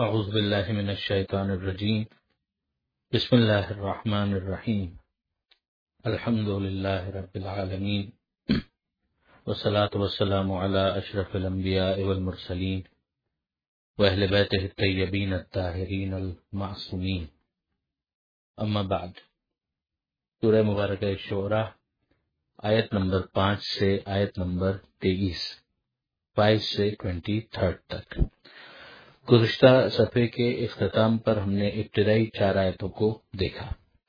اعوذ باللہ من الشیطان الرجیم بسم اللہ الرحمن الرحیم الحمد للہ رب العالمین والصلاة والسلام علی اشرف الانبیاء والمرسلین واہل بیتہ الطیبین الطاہرین المعصومین اما بعد۔ سورہ مبارکہ شعراء آیت نمبر 5 سے آیت نمبر 5 سے 23 تک۔ گزشتہ صفحے کے اختتام پر ہم نے ابتدائی 4 آیتوں کو دیکھا،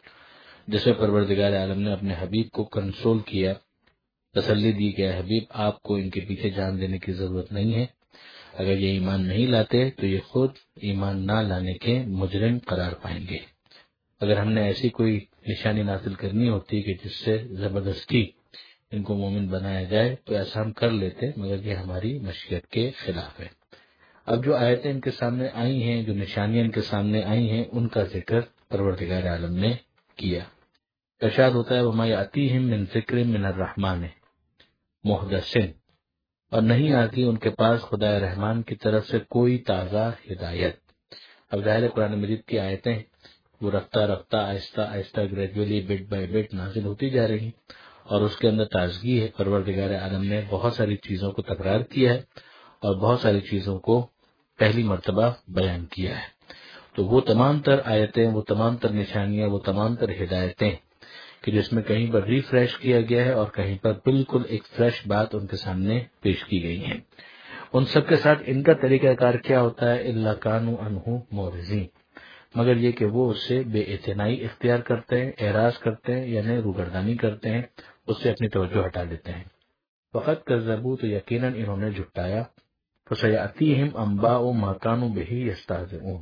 جس میں پروردگار عالم نے اپنے حبیب کو کنسول کیا، تسلی دی کہ حبیب آپ کو ان کے پیچھے جان دینے کی ضرورت نہیں ہے، اگر یہ ایمان نہیں لاتے تو یہ خود ایمان نہ لانے کے مجرم قرار پائیں گے۔ اگر ہم نے ایسی کوئی نشانی حاصل کرنی ہوتی کہ جس سے زبردستی ان کو مومن بنایا جائے تو ایسا ہم کر لیتے، مگر یہ ہماری مشیت کے خلاف ہے۔ اب جو آیتیں ان کے سامنے آئی ہیں، جو نشانیاں ان کے سامنے آئی ہیں، ان کا ذکر پروردگار عالم نے کیا۔ ارشاد ہوتا ہے وَمَا يَأْتِيهِم مِّن ذِكْرٍ مِّنَ الرَّحْمَٰنِ مُحْدَثٍ، اور نہیں آتی ان کے پاس خدا رحمان کی طرف سے کوئی تازہ ہدایت۔ اب ظاہر قرآن مجید کی آیتیں وہ رفتہ رفتہ آہستہ آہستہ گریجولی بٹ بائی بٹ نازل ہوتی جا رہی ہیں، اور اس کے اندر تازگی ہے۔ پروردگار عالم نے بہت ساری چیزوں کو تکرار کیا ہے اور بہت ساری چیزوں کو پہلی مرتبہ بیان کیا ہے۔ تو وہ تمام تر آیتیں، وہ تمام تر نشانیاں، وہ تمام تر ہدایتیں کہ جس میں کہیں پر ریفریش کیا گیا ہے اور کہیں پر بالکل ایک فریش بات ان کے سامنے پیش کی گئی ہے، ان سب کے ساتھ ان کا طریقہ کار کیا ہوتا ہے؟ الا کانوا عنہ معرضین، مگر یہ کہ وہ اس سے بے اعتنائی اختیار کرتے ہیں، اعراض کرتے ہیں، یعنی روگردانی کرتے ہیں، اس سے اپنی توجہ ہٹا لیتے ہیں۔ وقت کذبوا، تو یقیناً انہوں نے جھٹلایا، فسیأتیہم انباء ما کانوا بہ یستہزئون،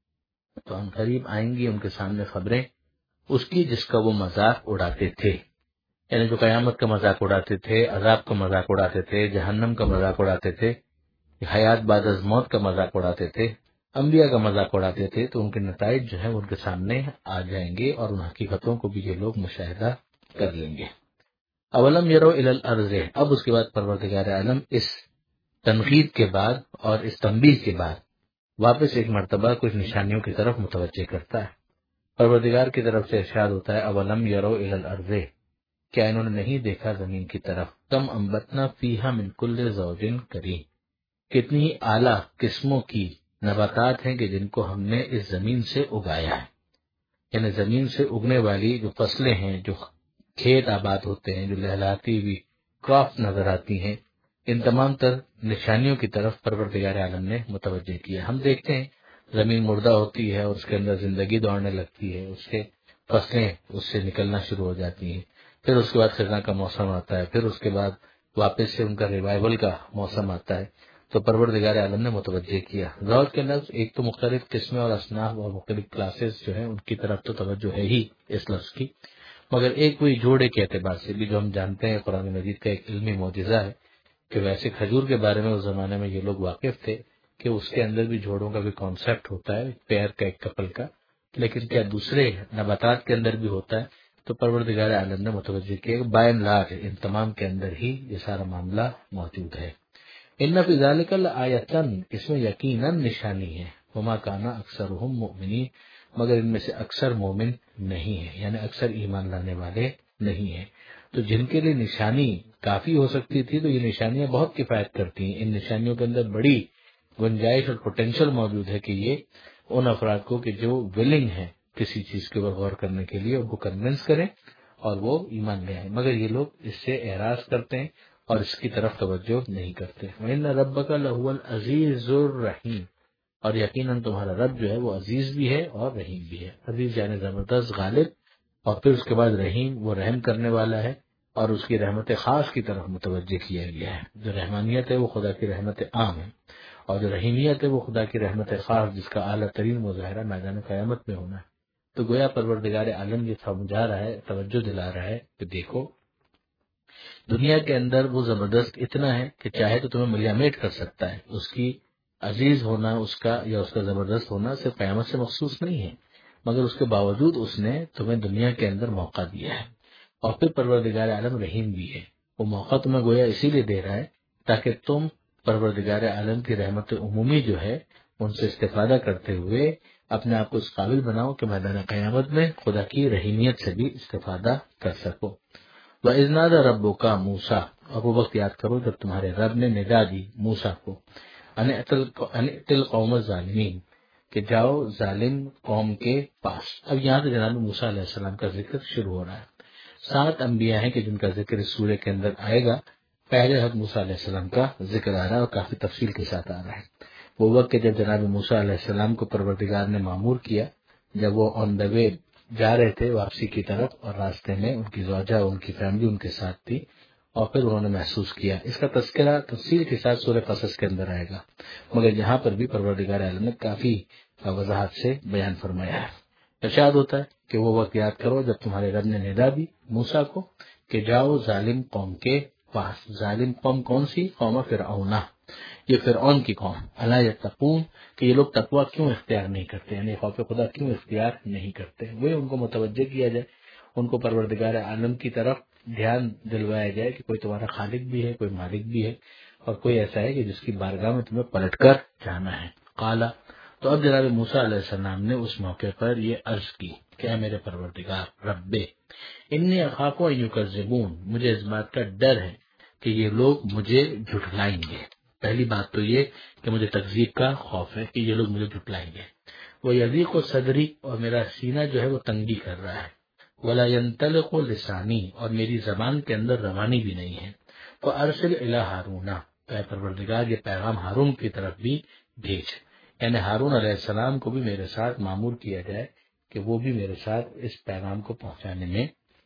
تو ان قریب آئیں گی ان کے سامنے خبریں اس کی جس کا وہ مذاق اڑاتے تھے، یعنی جو قیامت کا مذاق اڑاتے تھے، عذاب کا مذاق اڑاتے تھے، جہنم کا مذاق اڑاتے تھے، حیات بعد از موت کا مذاق اڑاتے تھے، انبیاء کا مذاق اڑاتے تھے، تو ان کے نتائج جو ہیں ان کے سامنے آ جائیں گے اور ان حقیقتوں کو بھی یہ لوگ مشاہدہ کر لیں گے۔ اولم یروا الی الارض، اب اس کے بعد پروردگار عالم اس تنقید کے بعد اور اس تنبیہ کے بعد واپس ایک مرتبہ کچھ نشانیوں کی طرف متوجہ کرتا ہے۔ پروردگار کی طرف سے ارشاد ہوتا ہے اولم یروا الی الارض، کیا انہوں نے نہیں دیکھا زمین کی طرف؟ کم انبتنا فیہا من کل زوج کریم، کتنی اعلیٰ قسموں کی نباتات ہیں کہ جن کو ہم نے اس زمین سے اگایا ہے، یعنی زمین سے اگنے والی جو فصلیں ہیں، جو کھیت آباد ہوتے ہیں، جو لہلاتی ہوئی کراپ نظر آتی ہیں، ان تمام تر نشانیوں کی طرف پروردگار عالم نے متوجہ کیا۔ ہم دیکھتے ہیں زمین مردہ ہوتی ہے اور اس کے اندر زندگی دوڑنے لگتی ہے، اس کے فصلیں اس سے نکلنا شروع ہو جاتی ہیں، پھر اس کے بعد خزاں کا موسم آتا ہے، پھر اس کے بعد واپس سے ان کا ریوائول کا موسم آتا ہے۔ تو پروردگار عالم نے متوجہ کیا۔ زوج کے لفظ ایک تو مختلف قسمیں اور اصناف اور مختلف کلاسز جو ہیں ان کی طرف تو توجہ ہے ہی اس لفظ کی، مگر ایک کوئی جوڑے کے اعتبار سے بھی جو ہم جانتے ہیں قرآن مجید کا ایک علمی معجزہ ہے کہ ویسے کھجور کے بارے میں اس زمانے میں یہ لوگ واقف تھے کہ اس کے اندر بھی جوڑوں کا بھی کانسیپٹ ہوتا ہے، پیئر کا، ایک کپل کا، لیکن کیا دوسرے نباتات کے اندر بھی ہوتا ہے؟ تو پروردگار عالم نے متوجہ کیا کہ بائی اینڈ لارج ان تمام کے اندر ہی یہ سارا معاملہ موجود ہے۔ ان فی ذلک لآیۃ، اس میں یقیناً نشانی ہے، وما کان اکثرهم مؤمنین، مگر ان میں سے اکثر مومن نہیں ہیں، یعنی اکثر ایمان لانے والے نہیں ہیں۔ تو جن کے لیے نشانی کافی ہو سکتی تھی تو یہ نشانیاں بہت کفایت کرتی ہیں۔ ان نشانیوں کے اندر بڑی گنجائش اور پوٹینشل موجود ہے کہ یہ ان افراد کو کہ جو ولنگ ہیں کسی چیز کے اوپر غور کرنے کے لیے، ان کو کنونس کریں اور وہ ایمان لے آئیں، مگر یہ لوگ اس سے اعراض کرتے ہیں اور اس کی طرف توجہ نہیں کرتے۔ وَإِنَّ رَبَّكَ لَهُوَ الْعَزِيزُ الرَّحِيمُ، اور یقیناً تمہارا رب جو ہے وہ عزیز بھی ہے اور رحیم بھی ہے۔ عزیز یعنی زبردست، غالب، اور پھر اس کے بعد رحیم، وہ رحم کرنے والا ہے اور اس کی رحمت خاص کی طرف متوجہ کیا گیا ہے۔ جو رحمانیت ہے وہ خدا کی رحمت عام ہے، اور جو رحیمیت ہے وہ خدا کی رحمت خاص، جس کا اعلیٰ ترین مظاہرہ میدان قیامت میں ہونا ہے۔ تو گویا پروردگار عالم یہ سمجھا رہا ہے، توجہ دلا رہا ہے کہ دیکھو دنیا کے اندر وہ زبردست اتنا ہے کہ چاہے تو تمہیں ملیامیٹ کر سکتا ہے۔ اس کی عزیز ہونا، اس کا یا اس کا زبردست ہونا صرف قیامت سے مخصوص نہیں ہے، مگر اس کے باوجود اس نے تمہیں دنیا کے اندر موقع دیا ہے۔ اور پھر پروردگار عالم رحیم بھی ہے، وہ موقع تمہیں گویا اسی لیے دے رہا ہے تاکہ تم پروردگار عالم کی رحمت عمومی جو ہے ان سے استفادہ کرتے ہوئے اپنے آپ کو اس قابل بناؤ کہ میدان قیامت میں خدا کی رحیمیت سے بھی استفادہ کر سکو۔ وَإِذْ نَادَى رَبُّكَ مُوسَىٰ، اور وہ وقت یاد کرو جب تمہارے رب نے ندا دی موسیٰ کو، أَنِ ائْتِ الْقَوْمَ الظَّالِمِينَ، کہ جاؤ ظالم قوم کے پاس۔ اب یہاں سے جناب موسیٰ علیہ السلام کا ذکر شروع ہو رہا ہے۔ 7 انبیاء ہیں کہ جن کا ذکر اس سورہ کے اندر آئے گا۔ پہلے حضرت موسیٰ علیہ السلام کا ذکر آ رہا ہے اور کافی تفصیل کے ساتھ آ رہا ہے۔ وہ وقت کہ جب جناب موسیٰ علیہ السلام کو پروردگار نے معمور کیا، جب وہ آن دا وے جا رہے تھے واپسی کی طرف، اور راستے میں ان کی زوجہ ان کی فیملی ان کے ساتھ تھی، اور پھر انہوں نے محسوس کیا۔ اس کا تذکرہ تفصیل کے ساتھ سورہ قصص کے اندر آئے گا، مگر یہاں پر بھی پروردگار عالم نے کافی وضاحت سے بیان فرمایا ہے۔ ارشاد ہوتا ہے کہ وہ وقت یاد کرو جب تمہارے رب نے ندا دی موسیٰ کو کہ جاؤ ظالم قوم کے پاس۔ ظالم قوم کون سی؟ قوم فرعون، یہ فرعون کی قوم۔ الا یتقون، کہ یہ لوگ تقوی کیوں اختیار نہیں کرتے، یعنی خوف خدا کیوں اختیار نہیں کرتے، وہ ان کو متوجہ کیا جائے، ان کو پروردگار عالم کی طرف دھیان دلوایا جائے کہ کوئی تمہارا خالق بھی ہے، کوئی مالک بھی ہے، اور کوئی ایسا ہے کہ جس کی بارگاہ میں تمہیں پلٹ کر جانا ہے۔ قالا، تو اب جناب موسیٰ علیہ السلام نے اس موقع پر یہ عرض کی کہ اے میرے پروردگار رب، انی اخاف ان یکذبون، مجھے اس بات کا ڈر ہے کہ یہ لوگ مجھے جھٹلائیں گے۔ پہلی بات تو یہ کہ مجھے تکذیب کا خوف ہے کہ یہ لوگ مجھے جھٹلائیں گے۔ وہ یضیق صدری، اور میرا سینہ جو ہے وہ تنگی کر رہا ہے۔ ولا ينطلق لسانی، اور میری زبان کے اندر روانی بھی نہیں ہے۔ فارسل الی ہارون، اے پروردگار یہ پیغام ہارون کی طرف بھی بھیج، یعنی ہارون علیہ السلام کو بھی میرے ساتھ معمور کیا جائے کہ وہ بھی میرے ساتھ اس پیغام کو پہنچانے میں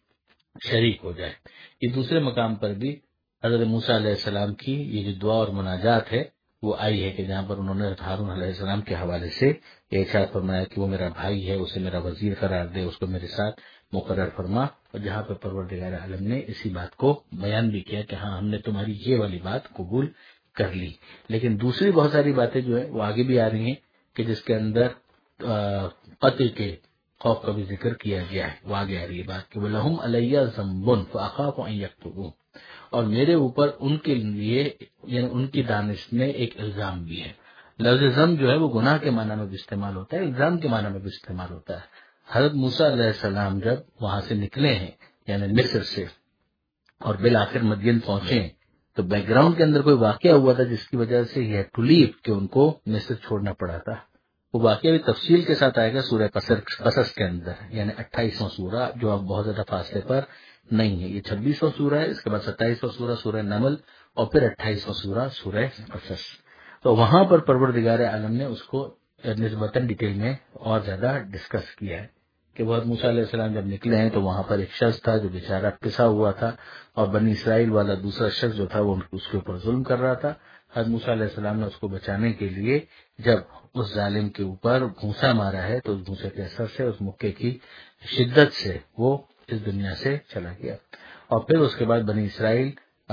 شریک ہو جائے۔ یہ دوسرے مقام پر بھی حضرت موسیٰ علیہ السلام کی یہ جو دعا اور مناجات ہے وہ آئی ہے، کہ جہاں پر انہوں نے ہارون علیہ السلام کے حوالے سے یہ ارشاد فرمایا کہ وہ میرا بھائی ہے، اسے میرا وزیر قرار دے، اس کو میرے ساتھ مقرر فرما، اور جہاں پر پروردگار عالم نے اسی بات کو بیان بھی کیا کہ ہاں ہم نے تمہاری یہ والی بات قبول کر لی۔ لیکن دوسری بہت ساری باتیں جو ہے وہ آگے بھی آ رہی ہیں کہ جس کے اندر قتل کے خوف کا بھی ذکر کیا گیا ہے، وہ آگے آ رہی ہے بات کہ وَلَهُمْ عَلَيَّ ذَنْبٌ فَأَخَافُ أَن يَكْتُبُونِ، اور میرے اوپر ان کے لیے یعنی ان کی دانش میں ایک الزام بھی ہے۔ لفظ ذنب جو ہے وہ گناہ کے معنی میں بھی استعمال ہوتا ہے، الزام کے معنی میں بھی استعمال ہوتا ہے۔ حضرت موسیٰ علیہ السلام جب وہاں سے نکلے ہیں یعنی مصر سے اور بالآخر مدین پہنچے، تو بیک گراؤنڈ کے اندر کوئی واقعہ ہوا تھا جس کی وجہ سے یہ ٹلیف کہ ان کو مصر چھوڑنا پڑا تھا۔ وہ واقعہ بھی تفصیل کے ساتھ آئے گا سورہ قصص کے اندر، یعنی 28واں سورہ، جو اب بہت زیادہ فاصلے پر نہیں ہے۔ یہ 26واں سورہ ہے، اس کے بعد 27واں سورہ سورہ نمل، اور پھر 28واں سورہ سورہ قصص۔ تو وہاں پر پروردگار عالم نے اس کو نسبتاً ڈیٹیل میں اور زیادہ ڈسکس کیا ہے کہ وہ موسیٰ علیہ السلام جب نکلے ہیں تو وہاں پر ایک شخص تھا جو بیچارہ پسا ہوا تھا، اور بنی اسرائیل والا دوسرا شخص جو تھا وہ اس کے اوپر ظلم کر رہا تھا۔ حضرت موسیٰ علیہ السلام نے اس کو بچانے کے لیے جب اس ظالم کے اوپر گھونسا مارا ہے تو اس گھونسے کے اثر سے، اس مکے کی شدت سے وہ اس دنیا سے چلا گیا، اور پھر اس کے بعد بنی اسرائیل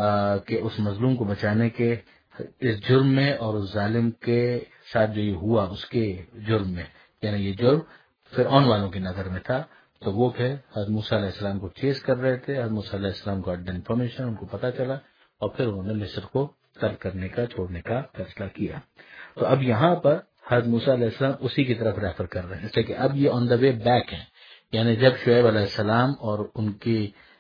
کے اس مظلوم کو بچانے کے اس جرم میں اور اس ظالم کے ساتھ جو یہ ہوا اس کے جرم میں، یعنی یہ جرم فرعون والوں کی نظر میں تھا، تو وہ پھر حضرت موسیٰ علیہ السلام کو چیز کر رہے تھے۔ حضرت موسیٰ علیہ السلام کو انفارمیشن ان کو پتہ چلا، اور پھر انہوں نے مصر کو ترک کرنے کا، چھوڑنے کا فیصلہ کیا۔ تو اب یہاں پر حضرت موسیٰ علیہ السلام اسی کی طرف ریفر کر رہے ہیں، اس لیے کہ اب یہ آن دا وے بیک ہیں، یعنی جب شعیب علیہ السلام اور ان کی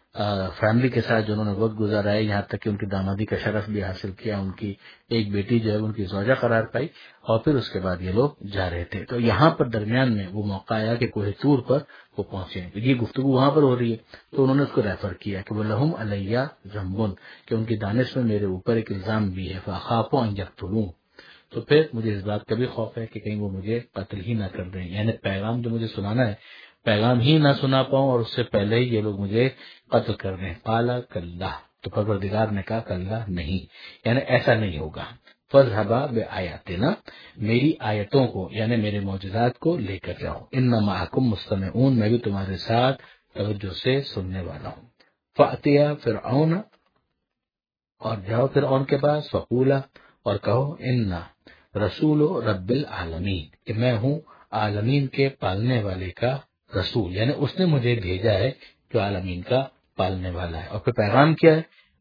فیملی کے ساتھ جو انہوں نے وقت گزارا ہے، یہاں تک کہ ان کی دامادی کا شرف بھی حاصل کیا، ان کی ایک بیٹی جو ہے ان کی زوجہ قرار پائی، اور پھر اس کے بعد یہ لوگ جا رہے تھے۔ تو یہاں پر درمیان میں وہ موقع آیا کہ کوہ طور پر وہ پہنچے، یہ گفتگو وہاں پر ہو رہی ہے، تو انہوں نے اس کو ریفر کیا کہ وَلَهُمْ عَلَيَّ ذَنْبٌ، کہ ان کی دانش میں میرے اوپر ایک الزام بھی ہے، فَأَخَافُ أَن يَقْتُلُونِ، تو پھر مجھے اس بات کا بھی خوف ہے کہ کہیں وہ مجھے قتل ہی نہ کر دیں، یعنی پیغام جو مجھے سنانا ہے پیغام ہی نہ سنا پاؤں اور اس سے پہلے ہی یہ لوگ مجھے قتل کر دیں۔ قال کلا، تو پروردگار نے کہا کلا نہیں، یعنی ایسا نہیں ہوگا۔ فاذهبا بآیاتنا، میری آیتوں کو یعنی میرے معجزات کو لے کر جاؤ، انا معکم مستمعون، میں بھی تمہارے ساتھ توجہ سے سننے والا ہوں۔ فاتیا فرعون، اور جاؤ فرعون کے پاس، فقولا، اور کہو انا رسول رب العالمین، کہ میں ہوں عالمین کے پالنے والے کا رسول، یعنی اس نے مجھے بھیجا ہے جو عالمین کا پالنے والا ہے۔ اور پھر پیغام کیا ہے؟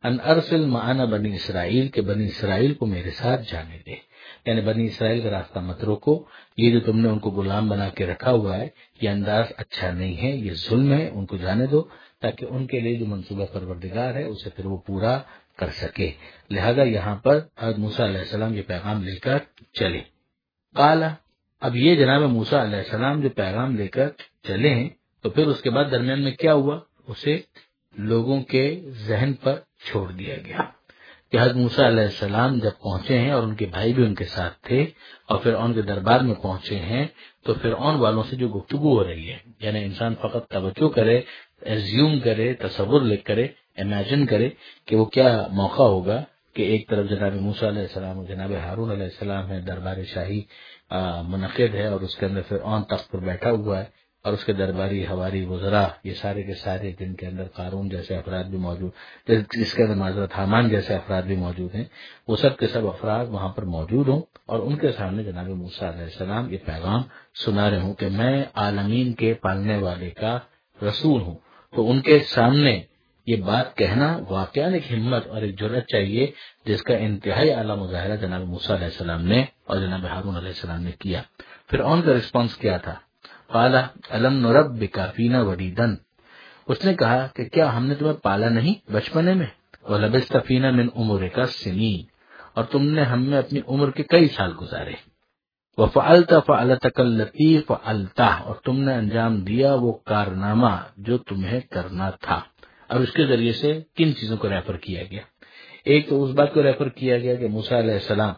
ان ارسل معنا بنی اسرائیل، کہ بنی اسرائیل کو میرے ساتھ جانے دے، یعنی بنی اسرائیل کا راستہ مت روکو، یہ جو تم نے ان کو غلام بنا کے رکھا ہوا ہے یہ انداز اچھا نہیں ہے، یہ ظلم ہے، ان کو جانے دو تاکہ ان کے لیے جو منصوبہ پروردگار ہے اسے پھر وہ پورا کر سکے۔ لہذا یہاں پر حضرت موسیٰ علیہ السلام یہ پیغام لے کر چلے۔ قال، اب یہ جناب موسیٰ علیہ السلام جو پیغام لے کر چلے ہیں تو پھر اس کے بعد درمیان میں کیا ہوا، اسے لوگوں کے ذہن پر چھوڑ دیا گیا کہ حضرت موسیٰ علیہ السلام جب پہنچے ہیں اور ان کے بھائی بھی ان کے ساتھ تھے اور فرعون کے دربار میں پہنچے ہیں تو فرعون والوں سے جو گفتگو ہو رہی ہے، یعنی انسان فقط توجہ کرے، ایزیوم کرے، تصور لکھ کرے، امیجن کرے کہ وہ کیا موقع ہوگا کہ ایک طرف جناب موسیٰ علیہ السلام اور جناب ہارون علیہ السلام ہے، دربار شاہی منعقد ہے اور اس کے اندر فرعون تخت پر بیٹھا ہوا ہے اور اس کے درباری ہواری وزراء یہ سارے کے سارے، جن کے اندر قارون جیسے افراد بھی موجود، جس کے اندر معذرت حامان جیسے افراد بھی موجود ہیں، وہ سب کے سب افراد وہاں پر موجود ہوں اور ان کے سامنے جناب موسیٰ علیہ السلام یہ پیغام سنا رہے ہوں کہ میں عالمین کے پالنے والے کا رسول ہوں۔ تو ان کے سامنے یہ بات کہنا واقعا ایک ہمت اور ایک جرأت چاہیے جس کا انتہائی اعلیٰ مظاہرہ جناب موسیٰ علیہ السلام نے اور جناب ہارون علیہ السلام نے کیا۔ فرعون کا رسپانس کیا تھا؟ قال الم نربک فینا ولیدا، اس نے کہا کہ کیا ہم نے تمہیں پالا نہیں بچپنے میں، ولبثت فینا من عمرک السنین، اور تم نے ہم میں اپنی عمر کے کئی سال گزارے، وفعلت فعلتک التی فعلتہ، اور تم نے انجام دیا وہ کارنامہ جو تمہیں کرنا تھا۔ اب اس کے ذریعے سے کن چیزوں کو ریفر کیا گیا؟ ایک تو اس بات کو ریفر کیا گیا کہ موسیٰ علیہ السلام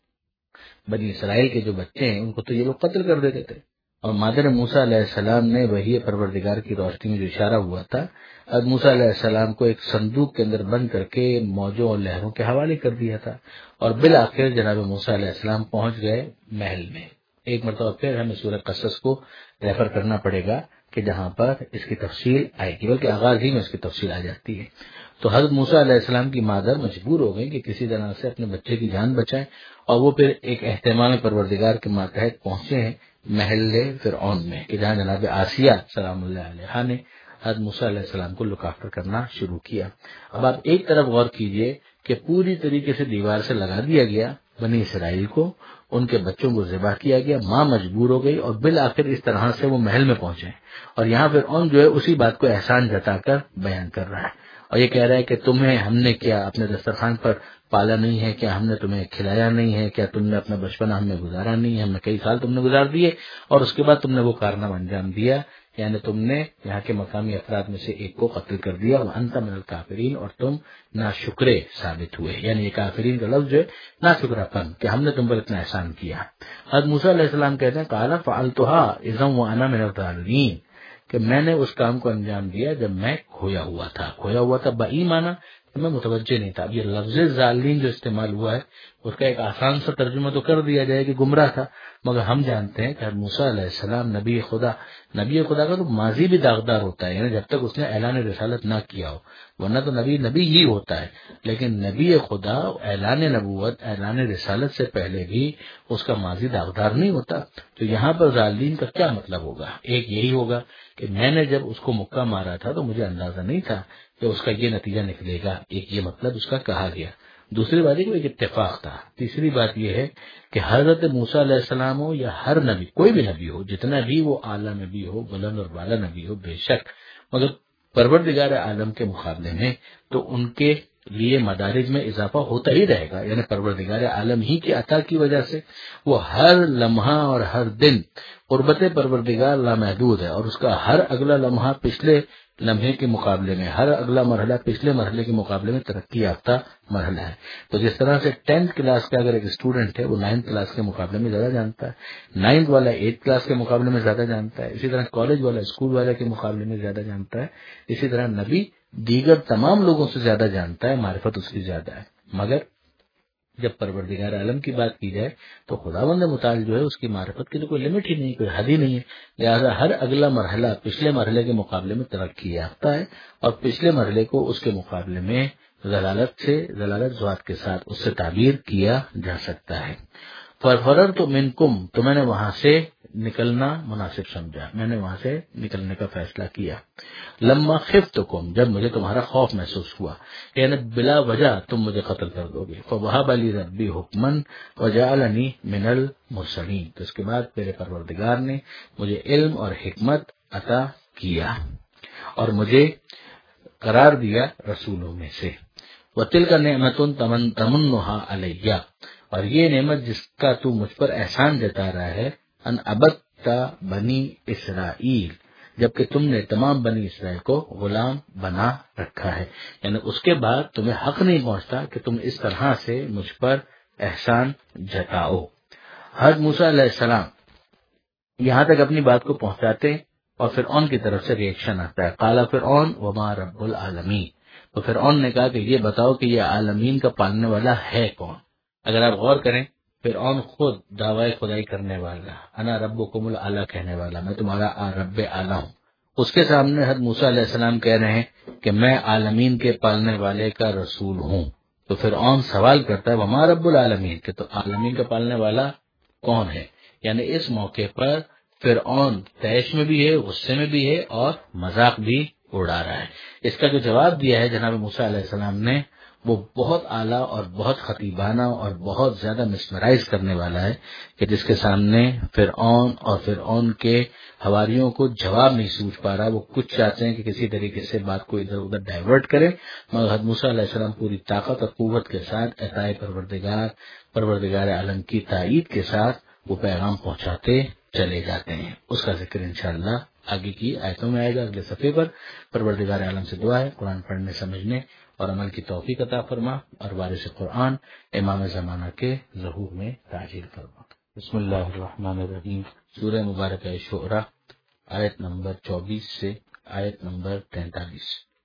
بنی اسرائیل کے جو بچے ہیں ان کو تو یہ لوگ قتل کر دیتے تھے، اور مادر موسیٰ علیہ السلام نے وحی پروردگار کی روشنی میں جو اشارہ ہوا تھا، حضرت موسیٰ علیہ السلام کو ایک صندوق کے اندر بند کر کے موجوں اور لہروں کے حوالے کر دیا تھا، اور بالآخر جناب موسیٰ علیہ السلام پہنچ گئے محل میں۔ ایک مرتبہ پھر ہمیں سورہ قصص کو ریفر کرنا پڑے گا کہ جہاں پر اس کی تفصیل آئے گی، بلکہ آغاز ہی میں اس کی تفصیل آ جاتی ہے۔ تو حضرت موسیٰ علیہ السلام کی مادر مجبور ہو گئی کہ کسی طرح سے اپنے بچے کی جان بچائیں، اور وہ پھر ایک اہتمام پروردگار کے ماتحت پہنچے ہیں محل فرعون میں کہ جہاں جناب آسیہ سلام اللہ علیہا نے حضرت موسیٰ علیہ السلام کو لک آفٹر کرنا شروع کیا۔ اب آپ ایک طرف غور کیجئے کہ پوری طریقے سے دیوار سے لگا دیا گیا بنی اسرائیل کو، ان کے بچوں کو ذبح کیا گیا، ماں مجبور ہو گئی اور بالآخر اس طرح سے وہ محل میں پہنچے، اور یہاں فرعون جو ہے اسی بات کو احسان جتا کر بیان کر رہا ہے اور یہ کہہ رہا ہے کہ تمہیں ہم نے کیا اپنے دسترخوان پر پالا نہیں ہے، کیا ہم نے تمہیں کھلایا نہیں ہے، کیا تم نے اپنا بچپن ہم نے گزارا نہیں ہے، ہم نے کئی سال تم نے گزار دیے اور اس کے بعد تم نے وہ کارنامہ انجام دیا، یعنی تم نے یہاں کے مقامی افراد میں سے ایک کو قتل کر دیا، وانت من الکافرین، اور تم ناشکرے ثابت ہوئے، یعنی یہ کافرین کا لفظ جو ہے ناشکرا پن کہ ہم نے تم پر اتنا احسان کیا۔ حضرت موسیٰ علیہ السلام کہتے ہیں قال فعلتها اذا وانا من الضالین، کہ میں نے اس کام کو انجام دیا جب میں کھویا ہوا تھا بائی مانا کہ میں متوجہ نہیں تھا۔ اب یہ لفظ ضالین جو استعمال ہوا ہے اس کا ایک آسان سا ترجمہ تو کر دیا جائے کہ گمراہ تھا، مگر ہم جانتے ہیں کہ موسیٰ علیہ السلام نبی خدا کا تو ماضی بھی داغدار ہوتا ہے، یعنی جب تک اس نے اعلان رسالت نہ کیا ہو، ورنہ تو نبی ہی ہوتا ہے، لیکن نبی خدا اعلان نبوت اعلان رسالت سے پہلے بھی اس کا ماضی داغدار نہیں ہوتا۔ تو یہاں پر ضالین کا کیا مطلب ہوگا؟ ایک یہی ہوگا کہ میں نے جب اس کو مکہ مارا تھا تو مجھے اندازہ نہیں تھا کہ اس کا یہ نتیجہ نکلے گا، ایک یہ مطلب اس کا کہا گیا۔ دوسری بات یہ ایک اتفاق تھا۔ تیسری بات یہ ہے کہ حضرت موسیٰ علیہ السلام ہو یا ہر نبی، کوئی بھی نبی ہو، جتنا بھی وہ اعلیٰ نبی ہو، بلند اور بالا نبی ہو، بے شک مگر پروردگار عالم کے مقابلے میں تو ان کے لیے مدارج میں اضافہ ہوتا ہی رہے گا، یعنی پروردگار عالم ہی کی عطا کی وجہ سے وہ ہر لمحہ اور ہر دن قربت پروردگار لامحدود ہے، اور اس کا ہر اگلا لمحہ پچھلے لمحے کے مقابلے میں، ہر اگلا مرحلہ پچھلے مرحلے کے مقابلے میں ترقی یافتہ مرحلہ ہے۔ تو جس طرح سے 10th کلاس کا اگر ایک اسٹوڈنٹ ہے وہ 9th کلاس کے مقابلے میں زیادہ جانتا ہے، 9th والا 8th کلاس کے مقابلے میں زیادہ جانتا ہے، اسی طرح کالج والا اسکول والا کے مقابلے میں زیادہ جانتا ہے، اسی طرح نبی دیگر تمام لوگوں سے زیادہ جانتا ہے، معرفت اس کی زیادہ ہے۔ مگر جب پروردگار عالم کی بات کی جائے تو خداوند متعال جو ہے اس کی معرفت کی تو کوئی لمٹ ہی نہیں، کوئی حد ہی نہیں ہے، لہذا ہر اگلا مرحلہ پچھلے مرحلے کے مقابلے میں ترقی یافتہ ہے، اور پچھلے مرحلے کو اس کے مقابلے میں ضلالت ذات کے ساتھ اس سے تعبیر کیا جا سکتا ہے۔ فرفررت منکم، تو میں نے وہاں سے نکلنا مناسب سمجھا، میں نے وہاں سے نکلنے کا فیصلہ کیا۔ لما خفتکم، جب مجھے تمہارا خوف محسوس ہوا، یعنی بلا وجہ تم مجھے قتل کر دو گے۔ فوہب لی ربی حکما وجعلنی من المرسلین، تو اس کے بعد میرے پروردگار نے مجھے علم اور حکمت عطا کیا اور مجھے قرار دیا رسولوں میں سے۔ وَتِلْكَ نِعْمَةٌ تَمُنُّهَا عَلَيَّ، اور یہ نعمت جس کا تو مجھ پر احسان جتا رہا ہے، ان عبدت بنی اسرائیل، جبکہ تم نے تمام بنی اسرائیل کو غلام بنا رکھا ہے، یعنی اس کے بعد تمہیں حق نہیں پہنچتا کہ تم اس طرح سے مجھ پر احسان جتاؤ۔ حضرت موسیٰ علیہ السلام یہاں تک اپنی بات کو پہنچاتے اور فرعون کی طرف سے ریئیکشن آتا ہے، قال فرعون وما رب العالمین، تو فرعون نے کہا کہ یہ بتاؤ کہ یہ عالمین کا پالنے والا ہے کون؟ اگر آپ غور کریں، فرعون خود دعوی خدائی کرنے والا، انا ربکم الاعلی کہنے والا، میں تمہارا رب اعلی ہوں، اس کے سامنے حضرت موسیٰ علیہ السلام کہہ رہے ہیں کہ میں عالمین کے پالنے والے کا رسول ہوں۔ تو فرعون سوال کرتا ہے وما رب العالمین، کہ تو عالمین کا پالنے والا کون ہے؟ یعنی اس موقع پر فرعون طیش میں بھی ہے، غصے میں بھی ہے اور مذاق بھی اڑا رہا ہے۔ اس کا جو جواب دیا ہے جناب موسیٰ علیہ السلام نے، وہ بہت اعلیٰ اور بہت خطیبانہ اور بہت زیادہ مسمرائز کرنے والا ہے، کہ جس کے سامنے فرعون اور فرعون کے حواریوں کو جواب نہیں سوچ پا رہا۔ وہ کچھ چاہتے ہیں کہ کسی طریقے سے بات کو ادھر ادھر ڈائیورٹ کرے، مگر حضرت موسیٰ علیہ السلام پوری طاقت اور قوت کے ساتھ عطائے پروردگار عالم کی تائید کے ساتھ وہ پیغام پہنچاتے چلے جاتے ہیں۔ اس کا ذکر انشاءاللہ آگے کی آیتوں میں آئے گا، اگلے صفحے پر۔ پروردگار عالم سے دعا ہے قرآن پڑھنے، سمجھنے اور عمل کی توفیق عطا فرما، اور وارث قرآن امام زمانہ کے ظہور میں تعجیل فرما۔ بسم اللہ الرحمن الرحیم۔ سورہ مبارکہ شعراء، آیت نمبر 24 سے آیت نمبر 43،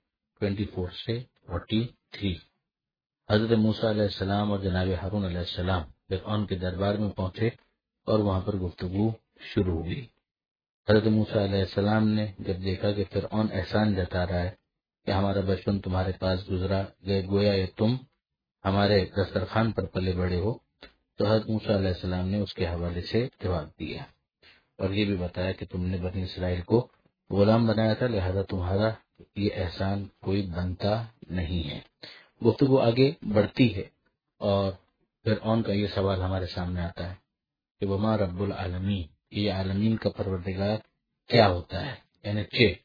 24 سے 43۔ حضرت موسیٰ علیہ السلام اور جناب ہارون علیہ السلام فرعون کے دربار میں پہنچے اور وہاں پر گفتگو شروع ہوئی۔ حضرت موسیٰ علیہ السلام نے جب دیکھا کہ فرعون احسان جتا رہا ہے کہ ہمارا بچپن تمہارے پاس گزرا، گویا یہ تم ہمارے دسترخوان پر پلے بڑے ہو، تو حضرت موسیٰ علیہ السلام نے اس کے حوالے سے جواب دیا اور یہ بھی بتایا کہ تم نے بنی اسرائیل کو غلام بنایا تھا، لہذا تمہارا یہ احسان کوئی بنتا نہیں ہے۔ گفتگو آگے بڑھتی ہے اور فرعون کا یہ سوال ہمارے سامنے آتا ہے کہ وما رب العالمین، یہ عالمین کا پروردگار کیا ہوتا ہے؟ یعنی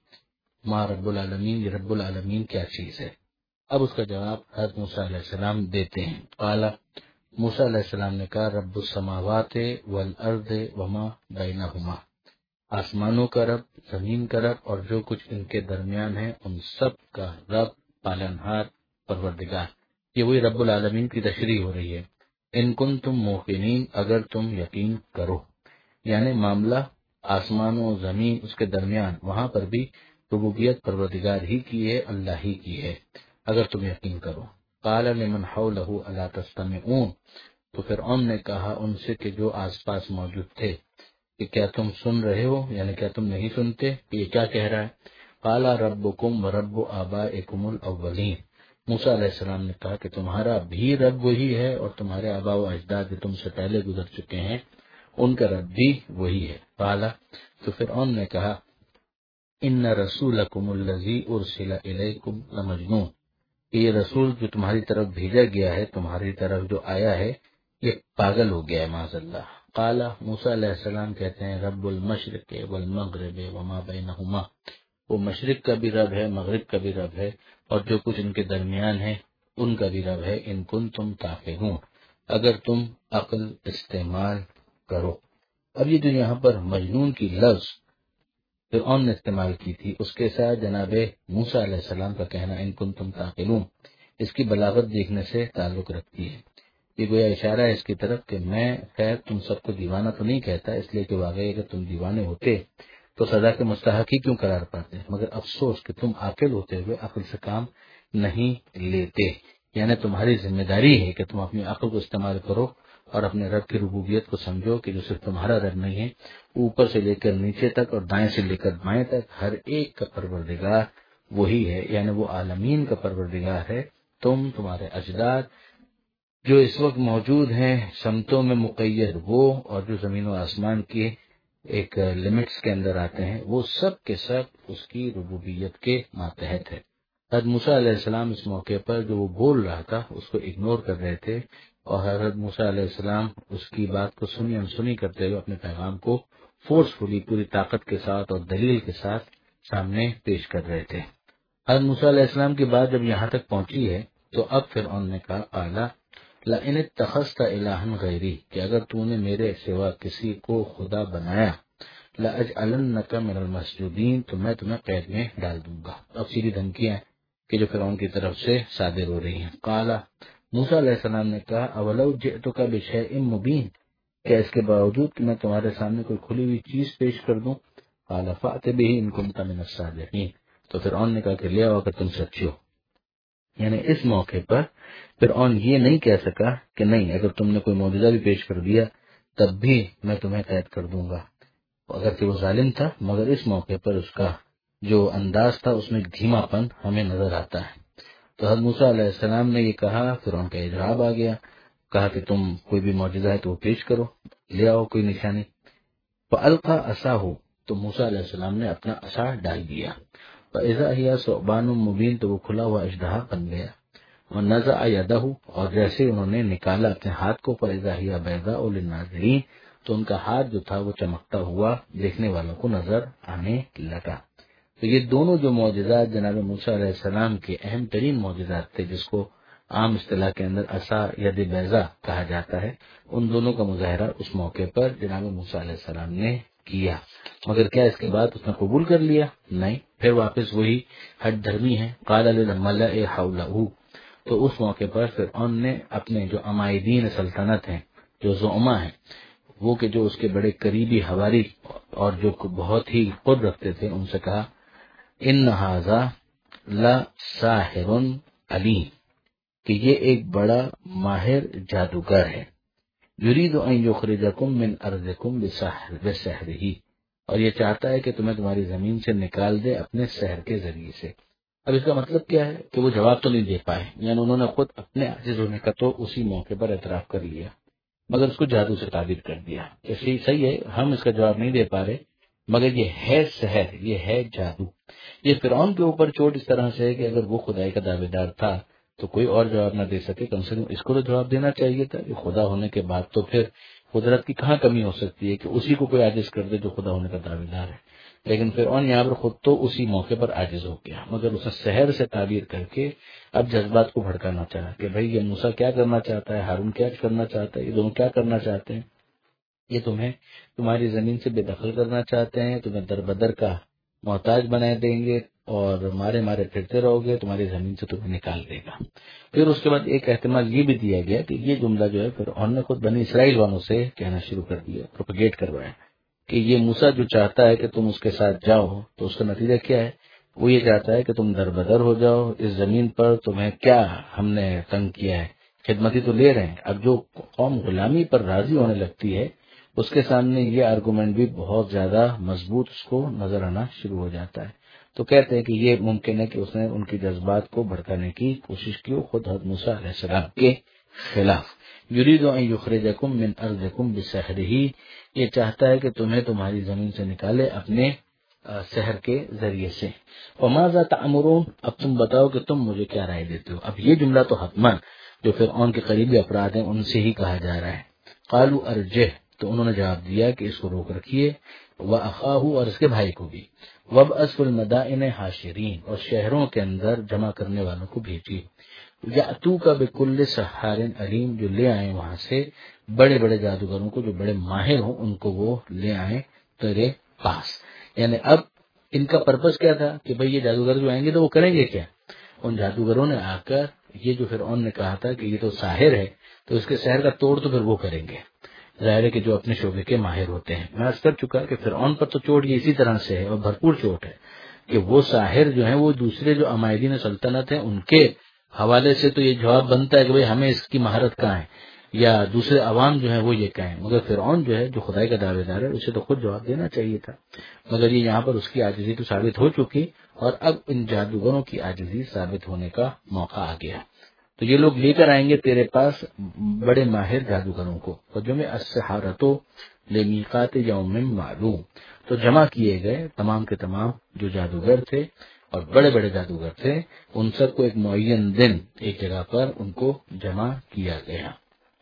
ما رب العالمین، یہ رب العالمین کیا چیز ہے؟ اب اس کا جواب حضرت موسیٰ علیہ السلام دیتے ہیں۔ قال، موسیٰ علیہ السلام نے کہا رب السماوات والارض وما بینہما، آسمانوں کا رب، زمین کا رب اور جو کچھ ان کے درمیان ہے، ان سب کا رب، پالنہار، پروردگار۔ یہ وہی رب العالمین کی تشریح ہو رہی ہے۔ ان کنتم موقنین، اگر تم یقین کرو، یعنی معاملہ آسمان و زمین اس کے درمیان، وہاں پر بھی ربوبیت پروردگار ہی کی ہے، اللہ ہی کی ہے، اگر تم یقین کرو۔ قال لمن حولہ الا تستمعون، تو فرعون نے کہا ان سے کہ جو آس پاس موجود تھے کہ کیا تم سن رہے ہو، یعنی کیا تم نہیں سنتے کہ یہ کیا کہہ رہا ہے؟ قال ربکم ورب آبائکم الاولین، موسیٰ علیہ السلام نے کہا کہ تمہارا بھی رب وہی ہے اور تمہارے آباء و اجداد جو تم سے پہلے گزر چکے ہیں ان کا رب بھی وہی ہے۔ قال، تو فرعون نے کہا ان رسولکم الذی ارسل الیکم لمجنون، کہ یہ رسول جو تمہاری طرف بھیجا گیا ہے، تمہاری طرف جو آیا ہے، یہ پاگل ہو گیا ہے معاذ اللہ۔ قال، موسیٰ علیہ السلام کہتے ہیں رب المشرق والمغرب وما بینہما، وہ مشرق کا بھی رب ہے، مغرب کا بھی رب ہے اور جو کچھ ان کے درمیان ہے ان کا بھی رب ہے، ان کنتم تعقلون، اگر تم عقل استعمال کرو۔ اب یہ جو یہاں پر مجنون کی لفظ فرعون نے استعمال کی تھی، اس کے ساتھ جناب موسیٰ علیہ السلام کا کہنا ان کنتم تعقلون، اس کی بلاغت دیکھنے سے تعلق رکھتی ہے۔ یہ گویا اشارہ ہے اس کی طرف کہ میں خیر تم سب کو دیوانہ تو نہیں کہتا، اس لیے کہ واقعی اگر تم دیوانے ہوتے تو سزا کے مستحق ہی کیوں قرار پاتے، مگر افسوس کہ تم عاقل ہوتے ہوئے عقل سے کام نہیں لیتے، یعنی تمہاری ذمہ داری ہے کہ تم اپنی عقل کو استعمال کرو اور اپنے رب کی ربوبیت کو سمجھو کہ جو صرف تمہارا رب نہیں ہے، اوپر سے لے کر نیچے تک اور دائیں سے لے کر بائیں تک ہر ایک کا پروردگار وہی ہے، یعنی وہ عالمین کا پروردگار ہے۔ تمہارے اجداد جو اس وقت موجود ہیں سمتوں میں مقید وہ، اور جو زمین و آسمان کے ایک لمٹس کے اندر آتے ہیں، وہ سب کے سب اس کی ربوبیت کے ماتحت ہے۔ حضرت موسیٰ علیہ السلام اس موقع پر جو وہ بول رہا تھا اس کو اگنور کر رہے تھے، اور حضرت موسیٰ علیہ السلام اس کی بات کو سنی انسنی کرتے ہوئے اپنے پیغام کو فورسفلی پوری طاقت کے ساتھ اور دلیل کے ساتھ سامنے پیش کر رہے تھے۔ حضرت موسیٰ علیہ السلام کی بات جب یہاں تک پہنچی ہے تو اب فرعون نے کہا اعلیٰ لئن اتخذت الہا غیری، کہ اگر تو نے میرے سوا کسی کو خدا بنایا، لأجعلنک من المسجودین، تو میں تمہیں قید میں ڈال دوں گا۔ اب سیدھی دھمکیاں ہیں کہ جو فرعون کی طرف سے صادر ہو رہی ہیں۔ قال موسیٰ علیہ السلام نے کہا اولو جئتک بشیء مبین، کیا اس کے باوجود کہ میں تمہارے سامنے کوئی کھلی ہوئی چیز پیش کر دوں؟ قال فأت بہ ان کنت من الصادقین، تو فرعون نے کہا کہ لے آؤ اگر تم سچے ہو۔ یعنی اس موقع پر فرعون یہ نہیں کہہ سکا کہ نہیں، اگر تم نے کوئی معجزہ بھی پیش کر دیا تب بھی میں تمہیں قید کر دوں گا، اگر کہ وہ ظالم تھا، مگر اس موقع پر اس کا جو انداز تھا اس میں دھیما پن ہمیں نظر آتا ہے۔ تو حضرت موسیٰ علیہ السلام نے یہ کہا، فرعون کا اجراب آ گیا، کہا کہ تم کوئی بھی معجزہ ہے تو وہ پیش کرو، لے آؤ کوئی نشانی۔ فألقى عصاه، تو موسیٰ علیہ السلام نے اپنا عصا ڈال دیا، فإذا هي ثعبان مبین، تو وہ کھلا ہوا اژدہا بن گیا۔ ونزع يده، اور جیسے انہوں نے نکالا اپنے ہاتھ کو، فإذا هي بيضاء للناظرین، تو ان کا ہاتھ جو تھا وہ چمکتا ہوا دیکھنے والوں کو نظر آنے لگا۔ تو یہ دونوں جو معجزات جناب موسیٰ علیہ السلام کے اہم ترین معجزات تھے، جس کو عام اصطلاح کے اندر عصا ید بیضاء کہا جاتا ہے، ان دونوں کا مظاہرہ اس موقع پر جناب موسیٰ علیہ السلام نے کیا۔ مگر کیا اس کے بعد اس نے قبول کر لیا؟ نہیں، پھر واپس وہی ہٹ دھرمی ہے۔ قال للملأ حوله، تو اس موقع پر فرعون نے اپنے جو عمائدین سلطنت ہیں، جو زعما ہیں، وہ کہ جو اس کے بڑے قریبی حواری اور جو بہت ہی قرب رکھتے تھے، ان سے کہا ان ھذا لساحر علیم، کہ یہ ایک بڑا ماہر جادوگر ہے، یرید ان یخرجکم من ارضکم بسحرہ، اور یہ چاہتا ہے کہ تمہیں تمہاری زمین سے نکال دے اپنے سحر کے ذریعے سے۔ اب اس کا مطلب کیا ہے کہ وہ جواب تو نہیں دے پائے، یعنی انہوں نے خود اپنے عاجز ہونے کا تو اسی موقع پر اعتراف کر لیا، مگر اس کو جادو سے تعبیر کر دیا کہ صحیح ہے، ہم اس کا جواب نہیں دے پا رہے، مگر یہ ہے سحر، یہ ہے جادو۔ یہ فرعون کے اوپر چوٹ اس طرح سے ہے کہ اگر وہ خدائی کا دعوے دار تھا تو کوئی اور جواب نہ دے سکے، کم سے کم اس کو تو جواب دینا چاہیے تھا کہ خدا ہونے کے بعد تو پھر قدرت کی کہاں کمی ہو سکتی ہے کہ اسی کو کوئی عاجز کر دے جو خدا ہونے کا دعوے دار ہے۔ لیکن فرعون یہاں پر خود تو اسی موقع پر عاجز ہو گیا، مگر اسے سحر سے تعبیر کر کے اب جذبات کو بھڑکانا چاہا کہ بھائی یہ موسیٰ کیا کرنا چاہتا ہے، ہارون کیا کرنا چاہتا ہے، یہ دونوں کیا کرنا چاہتے ہیں، یہ تمہیں تمہاری زمین سے بے دخل کرنا چاہتے ہیں، تمہیں در بدر کا محتاج بنا دیں گے اور مارے مارے پھرتے رہو گے، تمہاری زمین سے تمہیں نکال دے گا۔ پھر اس کے بعد ایک احتمال یہ بھی دیا گیا کہ یہ جملہ جو ہے فرعون نے خود بنی اسرائیل والوں سے کہنا شروع کر دیا، پروپیگیٹ کروایا کہ یہ موسیٰ جو چاہتا ہے کہ تم اس کے ساتھ جاؤ تو اس کا نتیجہ کیا ہے، وہ یہ چاہتا ہے کہ تم در بدر ہو جاؤ، اس زمین پر تمہیں کیا ہم نے تنگ کیا ہے، خدمتی تو لے رہے ہیں۔ اب جو قوم غلامی پر راضی ہونے لگتی ہے اس کے سامنے یہ آرگومنٹ بھی بہت زیادہ مضبوط اس کو نظر آنا شروع ہو جاتا ہے۔ تو کہتے ہیں کہ یہ ممکن ہے کہ اس نے ان کی جذبات کو بھڑکانے کی کوشش کی، خود حضرت موسیٰ علیہ السلام کے خلاف۔ یرید ان یخرجکم من ارضکم بسحرہ، یہ چاہتا ہے کہ تمہیں تمہاری زمین سے نکالے اپنے سحر کے ذریعے سے۔ وماذا تأمرون، اب تم بتاؤ کہ تم مجھے کیا رائے دیتے ہو۔ اب یہ جملہ تو حتماً جو فرعون کے قریبی افراد ہیں ان سے ہی کہا جا رہا ہے۔ قالوا ارجہ، تو انہوں نے جواب دیا کہ اس کو روک رکھیے، وَأَخَاهُ، اور اس کے بھائی کو بھی، وَابْعَثْ فِي الْمَدَائِنِ حَاشِرِينَ، اور شہروں کے اندر جمع کرنے والوں کو بھیجیے، يَأْتُوكَ بِكُلِّ سَحَّارٍ عَلِيمٍ، جو لے آئیں وہاں سے بڑے بڑے جادوگروں کو جو بڑے ماہر ہوں، ان کو وہ لے آئیں تیرے پاس۔ یعنی اب ان کا پرپس کیا تھا کہ بھئی یہ جادوگر جو آئیں گے تو وہ کریں گے کیا؟ ان جادوگروں نے آ کر یہ جو فرعون نے کہا تھا کہ یہ تو ساحر ہے، تو اس کے سحر کا توڑ تو پھر وہ کریں گے، ظاہر ہے کہ جو اپنے شعبے کے ماہر ہوتے ہیں۔ میں عرض کر چکا کہ فرعون پر تو چوٹ یہ اسی طرح سے ہے اور بھرپور چوٹ ہے کہ وہ ساحر جو ہیں وہ دوسرے جو عمائدین سلطنت ہیں ان کے حوالے سے تو یہ جواب بنتا ہے کہ بھئی ہمیں اس کی مہارت کہاں ہے، یا دوسرے عوام جو ہیں وہ یہ کہیں، مگر فرعون جو ہے جو خدائی کا دعوے دار ہے اسے تو خود جواب دینا چاہیے تھا، مگر یہ یہاں پر اس کی عاجزی تو ثابت ہو چکی، اور اب ان جادوگروں کی عاجزی ثابت ہونے کا موقع آ گیا۔ تو یہ لوگ لے کر آئیں گے تیرے پاس بڑے ماہر جادوگروں کو، وجمع السحرۃ لمیقات یوم معلوم، تو جمع کیے گئے تمام کے تمام جو جادوگر تھے اور بڑے بڑے جادوگر تھے، ان سب کو ایک معین دن ایک جگہ پر ان کو جمع کیا گیا۔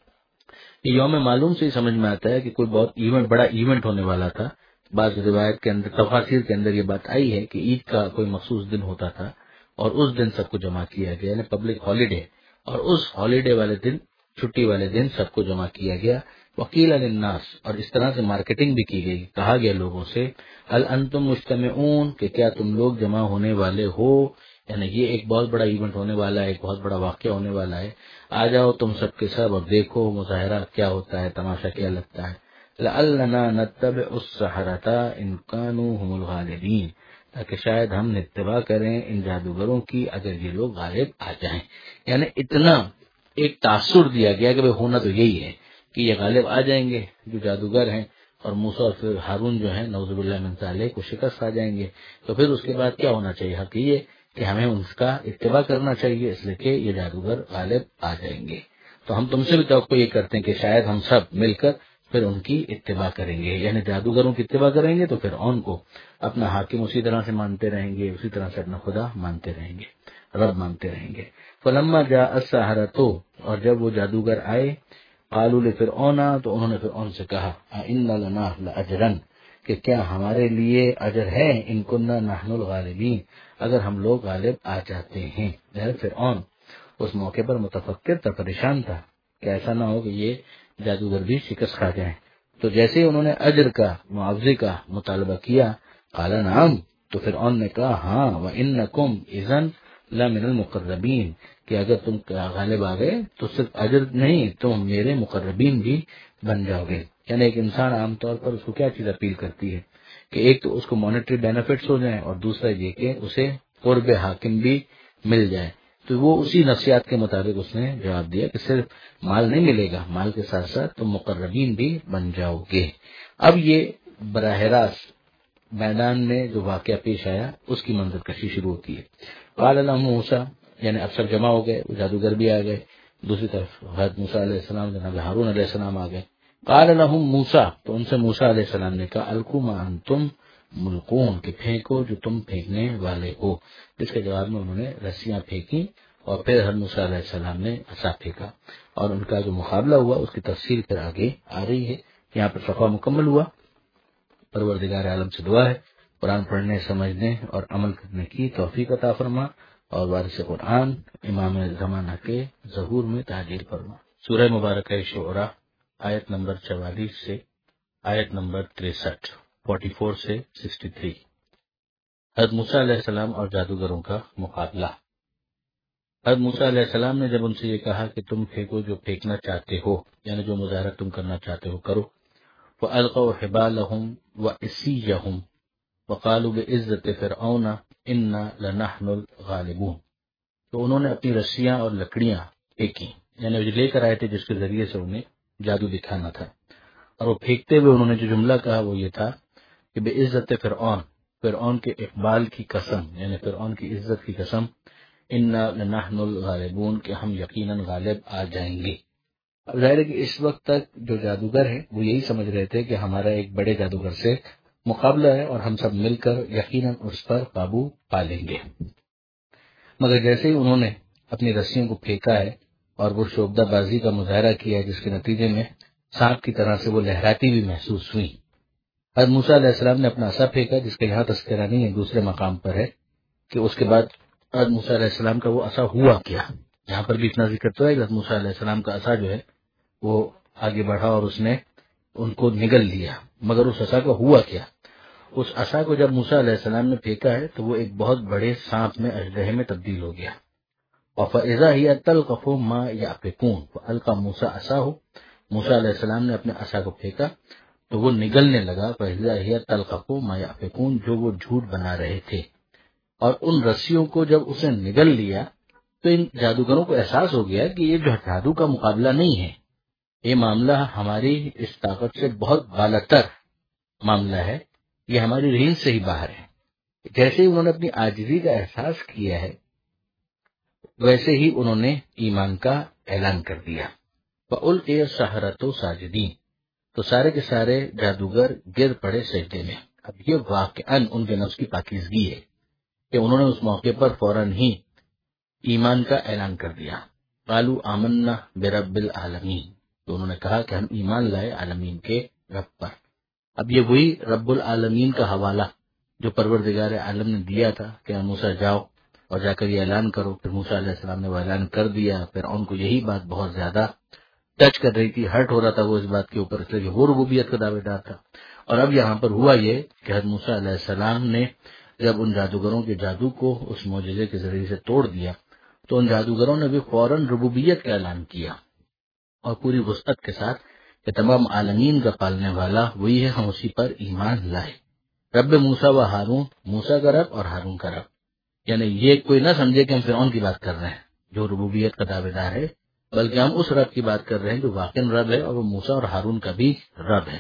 یہ یوم معلوم سے ہی سمجھ میں آتا ہے کہ کوئی بہت بڑا ایونٹ ہونے والا تھا۔ بعض روایت کے اندر، تفاسیر کے اندر یہ بات آئی ہے کہ عید کا کوئی مخصوص دن ہوتا تھا اور اس دن سب کو جمع کیا گیا، یعنی پبلک ہالیڈے، اور اس ہالیڈے والے دن، چھٹی والے دن سب کو جمع کیا گیا۔ وقیل للناس، اور اس طرح سے مارکیٹنگ بھی کی گئی، کہا گیا لوگوں سے، هل انتم مجتمعون، کہ کیا تم لوگ جمع ہونے والے ہو، یعنی یہ ایک بہت بڑا ایونٹ ہونے والا ہے، ایک بہت بڑا واقعہ ہونے والا ہے، آ جاؤ تم سب کے سب اور دیکھو مظاہرہ کیا ہوتا ہے، تماشا کیا لگتا ہے۔ لعلنا نتبع السحرة ان كانوا هم الغالبین، تاکہ شاید ہم اتباع کریں ان جادوگروں کی اگر یہ لوگ غالب آ جائیں۔ یعنی اتنا ایک تاثر دیا گیا کہ ہونا تو یہی ہے کہ یہ غالب آ جائیں گے جو جادوگر ہیں، اور موسیٰ اور پھر ہارون جو ہیں نعوذ باللہ من ذالک کو شکست آ جائیں گے۔ تو پھر اس کے بعد کیا ہونا چاہیے؟ حق یہ کہ ہمیں ان کا اتباع کرنا چاہیے، اس لیے کہ یہ جادوگر غالب آ جائیں گے۔ تو ہم تم سے بھی توقع یہ کرتے ہیں کہ شاید ہم سب مل کر پھر ان کی اتباع کریں گے، یعنی جادوگروں کی اتباع کریں گے تو پھر ان کو اپنا حاکم اسی طرح سے مانتے رہیں گے، اسی طرح سے اپنا خدا مانتے رہیں گے، رب مانتے رہیں گے۔ فلما جاء السحرة، اور جب وہ جادوگر آئے، قالوا لفرعون، تو انہوں نے فرعون سے کہا، ان لنا لاجرا، کہ کیا ہمارے لیے اجر ہے، ان كنا نحن الغالبین، اگر ہم لوگ غالب آ جاتے ہیں۔ فرعون اس موقع پر متفکر تھا، پریشان تھا کہ ایسا نہ ہو کہ یہ جادوگر بھی شکست کھا جائیں۔ تو جیسے ہی انہوں نے اجر کا، معاوضے کا مطالبہ کیا، قال نعم، تو فرعون نے کہا ہاں، وانکم اذا لمن المقربین، کہ اگر تم غالب آ گئے تو صرف اجر نہیں، تم میرے مقربین بھی بن جاؤ گے۔ یعنی ایک انسان عام طور پر اس کو کیا چیز اپیل کرتی ہے کہ ایک تو اس کو مانیٹری بینیفٹس ہو جائیں، اور دوسرا یہ کہ اسے قرب حاکم بھی مل جائے۔ تو وہ اسی نفسیات کے مطابق اس نے جواب دیا کہ صرف مال نہیں ملے گا، مال کے ساتھ ساتھ تم مقربین بھی بن جاؤ گے۔ اب یہ براہ راست میدان میں جو واقعہ پیش آیا اس کی منظر کشی شروع ہوتی ہے۔ قال لهم موسیٰ، یعنی اب سب جمع ہو گئے، وہ جادوگر بھی آ گئے، دوسری طرف حضرت موسیٰ علیہ السلام، جناب ہارون علیہ السلام آ گئے۔ قال لهم موسیٰ، تو ان سے موسیٰ علیہ السلام نے کہا، القوا ما انتم ملقون، کہ پھینکو جو تم پھینکنے والے ہو۔ جس کے جواب میں انہوں نے رسیاں پھینکی، اور پھر حضرت موسیٰ علیہ السلام نے عصا پھینکا، اور ان کا جو مقابلہ ہوا اس کی تفصیل پھر آگے آ رہی ہے۔ یہاں پر صفحہ مکمل ہوا۔ پروردگار عالم سے دعا ہے قرآن پڑھنے، سمجھنے اور عمل کرنے کی توفیق عطا فرما، اور وارث قرآن امام زمانہ کے ظہور میں تاجیل فرما۔ سورہ مبارکہ شعراء، آیت نمبر 44 سے آیت نمبر 63، 44 سے 63۔ حضرت موسیٰ علیہ السلام اور جادوگروں کا مقابلہ۔ حضرت موسیٰ علیہ السلام نے جب ان سے یہ کہا کہ تم پھینکو جو پھینکنا چاہتے ہو، یعنی جو مظاہرہ تم کرنا چاہتے ہو کرو، فَأَلْقَوْا حِبَالَهُمْ وَعِصِيَّهُمْ وَقَالُوا بِعِزَّةِ فِرْعَوْنَ إِنَّا لَنَحْنُ الْغَالِبُونَ، تو انہوں نے اپنی رسیاں اور لکڑیاں پھینکی، یعنی جو لے کر آئے تھے جس کے ذریعے سے انہیں جادو دکھانا تھا، اور وہ پھینکتے ہوئے انہوں نے جو جملہ کہا وہ یہ تھا کہ بِعِزَّةِ فِرْعَوْنَ، فرعون کے اقبال کی قسم، یعنی فرعون کی عزت کی قسم، اِنَّا لَنَحْنُ الْغَالِبُونَ، کہ ہم یقیناً غالب آ جائیں گے۔ اب ظاہر ہے کہ اس وقت تک جو جادوگر ہیں وہ یہی سمجھ رہے تھے کہ ہمارا ایک بڑے جادوگر سے مقابلہ ہے اور ہم سب مل کر یقیناً اس پر قابو پا لیں گے، مگر جیسے ہی انہوں نے اپنی رسیوں کو پھینکا ہے اور وہ شعبدہ بازی کا مظاہرہ کیا ہے جس کے نتیجے میں سانپ کی طرح سے وہ لہراتی بھی محسوس ہوئی، حضرت موسیٰ علیہ السلام نے اپنا عصا پھینکا، جس کا یہاں تذکرہ نہیں ہے، دوسرے مقام پر ہے کہ اس کے بعد حضرت موسیٰ علیہ السلام کا وہ عصا ہوا کیا۔ یہاں پر بھی اتنا ذکر تو ہے کہ حضرت موسیٰ علیہ السلام کا عصا جو ہے وہ آگے بڑھا اور اس نے ان کو نگل لیا، مگر اس عصا کا ہوا کیا؟ اس عصا کو جب موسیٰ علیہ السلام نے پھینکا ہے تو وہ ایک بہت بڑے سانپ میں، اژدہے میں تبدیل ہو گیا۔ وَفَإِذَا هِيَ تَلْقَفُ مَا يَأْفِكُونَ، فَأَلْقَى مُوسَىٰ عَصَاهُ، موسیٰ علیہ السلام نے اپنے عصا کو پھینکا تو وہ نگلنے لگا، فَإِذَا هِيَ تَلْقَفُ مَا يَأْفِكُونَ، جو وہ جھوٹ بنا رہے تھے، اور ان رسیوں کو جب اسے نگل لیا تو ان جادوگروں کو احساس ہو گیا کہ یہ جو جادو کا مقابلہ نہیں ہے، یہ معاملہ ہماری اس طاقت سے بہت بالاتر معاملہ ہے، یہ ہماری رینج سے ہی باہر ہے۔ جیسے ہی انہوں نے اپنی عاجزی کا احساس کیا ہے ویسے ہی انہوں نے ایمان کا اعلان کر دیا۔ فَأُلْقِيَ السَّحَرَةُ سَاجِدِينَ، تو سارے کے سارے جادوگر گر پڑے سجدے میں۔ اب یہ واقعاً ان کے نفس کی پاکیزگی ہے کہ انہوں نے اس موقع پر فوراً ہی ایمان کا اعلان کر دیا۔ قالوا آمنا برب العالمین، تو انہوں نے کہا کہ ہم ایمان لائے عالمین کے رب پر۔ اب یہ وہی رب العالمین کا حوالہ جو پروردگار عالم نے دیا تھا کہ موسیٰ جاؤ اور جا کر یہ اعلان کرو، پھر موسیٰ علیہ السلام نے وہ اعلان کر دیا۔ پھر ان کو یہی بات بہت زیادہ ٹچ کر رہی تھی، ہرٹ ہو رہا تھا وہ اس بات کے اوپر، اس لیے وہ ربوبیت کا دعوے دار تھا۔ اور اب یہاں پر ہوا یہ کہ حضرت موسیٰ علیہ السلام نے جب ان جادوگروں کے جادو کو اس معجزے کے ذریعے سے توڑ دیا تو ان جادوگروں نے بھی فوراً ربوبیت کا اعلان کیا اور پوری وسعت کے ساتھ کہ تمام عالمین کا پالنے والا وہی ہے، ہم اسی پر ایمان لائے۔ رب موسیٰ و ہارون، موسیٰ کا رب اور ہارون کا رب، یعنی یہ کوئی نہ سمجھے کہ ہم فرعون کی بات کر رہے ہیں جو ربوبیت کا دعوے دار ہے، بلکہ ہم اس رب کی بات کر رہے ہیں جو واقعاً رب ہے اور وہ موسیٰ اور ہارون کا بھی رب ہے۔